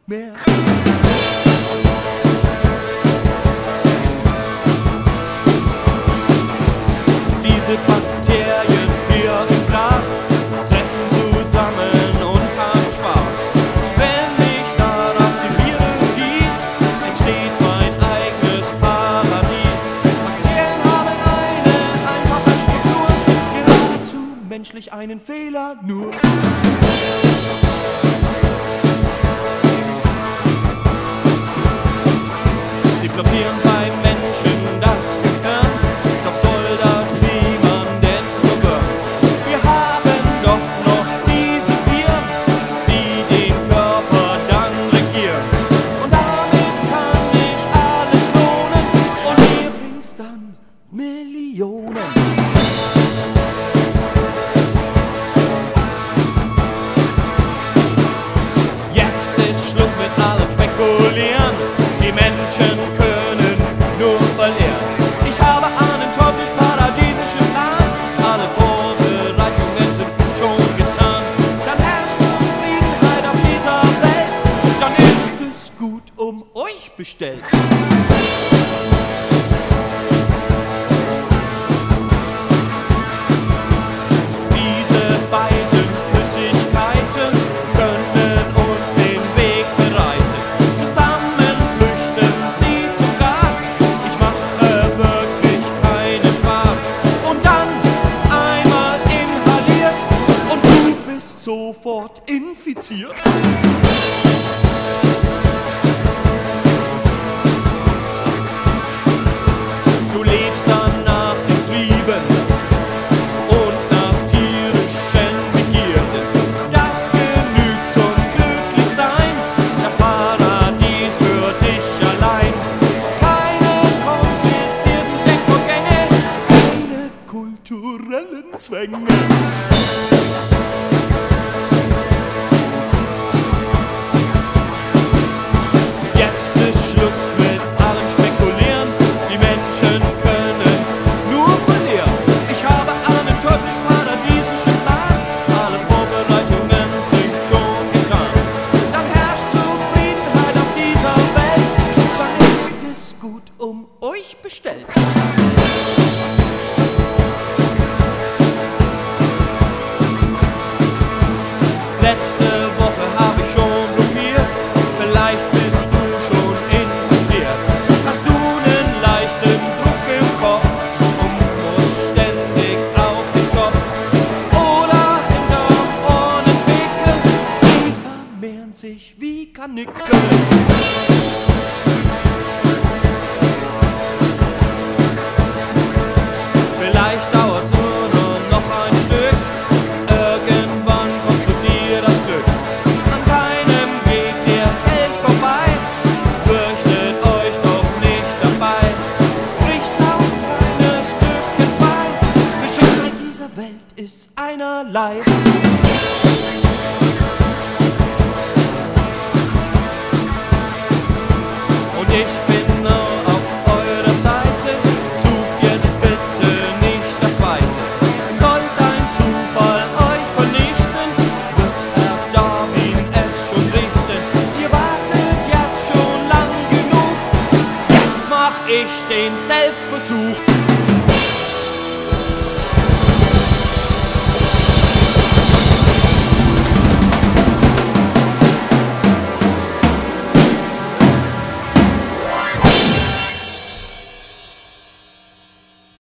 mehr. Diese Bakterien hier im Glas treffen zusammen und haben Spaß. Wenn ich dann auf die Viren gieß, entsteht mein eigenes Paradies. Bakterien haben eine einfache Struktur, geradezu menschlich einen Fehler nur. Sie blockieren beim Menschen das Gehirn, doch soll das niemanden verwirren. Wir haben doch noch diese Viren, die den Körper dann regieren. Und damit kann ich alles klonen und mir bringt's dann Millionen. Jetzt ist Schluss mit allem Spekulieren. Die Menschen können nur verlieren. Ich habe einen teuflisch paradiesischen Plan. Alle Vorbereitungen sind schon getan. Dann herrscht Zufriedenheit auf dieser Welt. Dann ist es gut um euch bestellt. Diese beiden Flüssigkeiten können uns den Weg bereiten. Zusammen flüchten sie zum Gas. Ich mache wirklich keinen Spaß. Und dann einmal inhaliert und du bist sofort infiziert. Du lebst dann nach den Trieben und nach tierischen Begierden. Das genügt zum Glücklichsein, das Paradies für dich allein. Keine komplizierten Denkvorgänge, keine kulturellen Zwänge. Jetzt ist Schluss mit allem Spekulieren. Die Menschen können nur verlieren. Ich habe einen teuflisch paradiesischen Plan. Alle Vorbereitungen sind schon getan. Dann herrscht Zufriedenheit auf dieser Welt. Dann ist es gut um euch bestellt. Letzte Woche habe ich schon probiert. Vielleicht bist du schon infiziert. Hast du einen leichten Druck im Kopf und musst ständig auf den Job? Oder hinterm Ohren Pickel, sie vermehren sich wie Karnickel.